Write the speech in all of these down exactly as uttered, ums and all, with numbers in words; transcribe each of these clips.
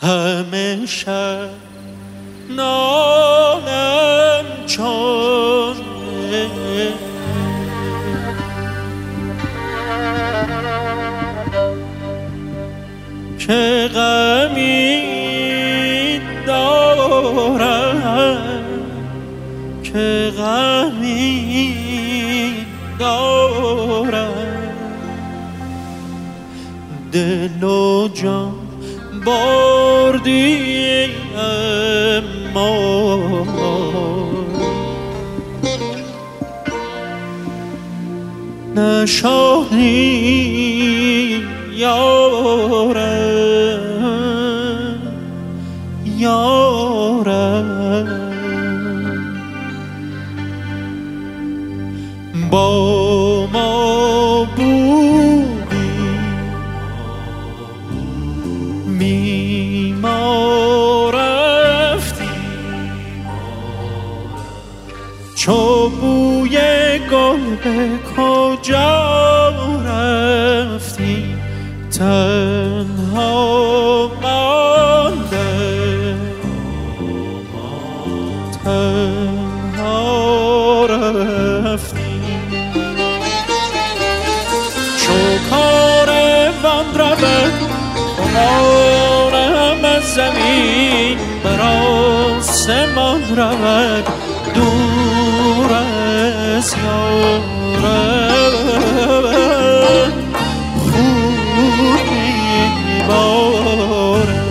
همیشه نالم چون که غمی دارم که غمی دارم دل و جان بردی اما نشانی یارم یارم با ما بودی می ما رفتی چو بوی گل به کجا رفتی تنها مانده تنها رفتی چو کاروان رود خمارم از زمین بر آسمان رود دور از یارم خوب میبارم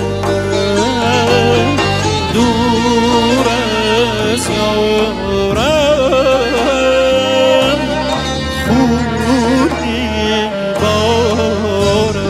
دور از یارم خوب میبارم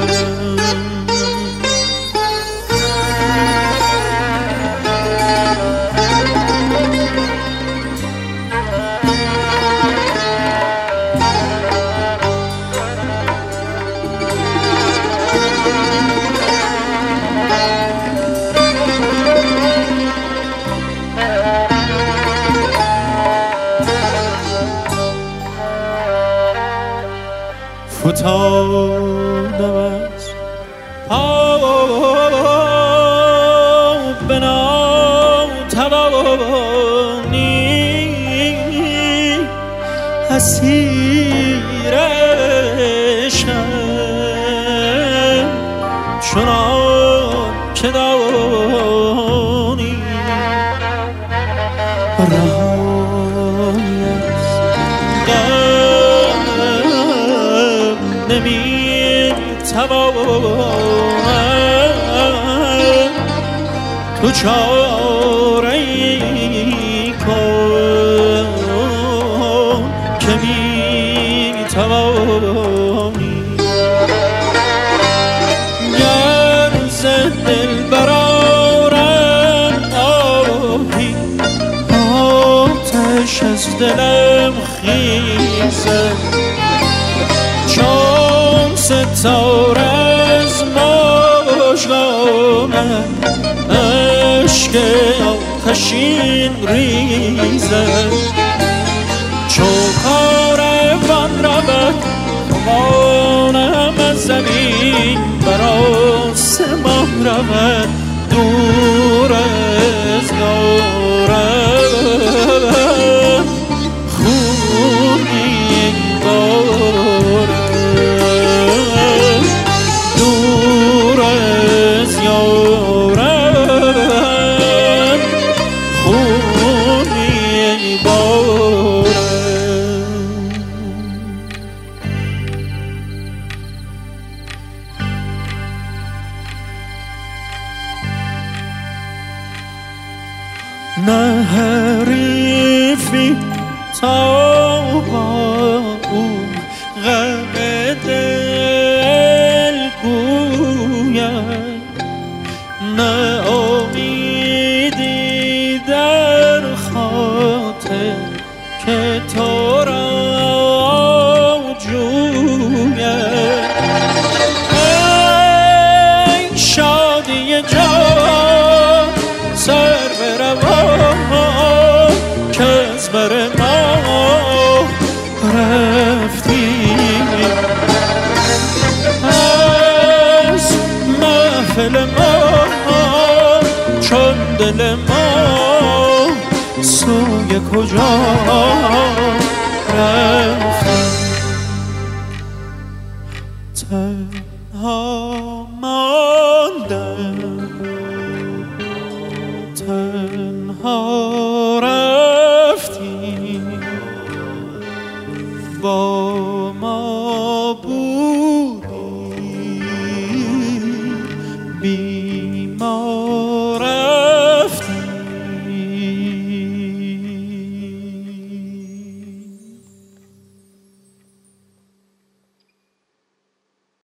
فتادم از پا به ناتوانی اسیرشم چنان که دانی رهایی از غم نمی توانم تو چاره‌ای کن که می توانی گر ز دل برآرم آهی آتش از دلم خیزد چون ستاره از مژگانم اشک آتشین ریزد چو کاروان رود خمارم از زمین بر آسمان رود دور از یارم خوب میبارم دور از یارم خوب میبارم نه حریفی تا با او غم دل گوید نه امیدی در خاطر که تو را جوید ای شادی جان سر بروان که از بر ما دل ما چون دل ما سوی کجا رفتم تنها ماندم تنها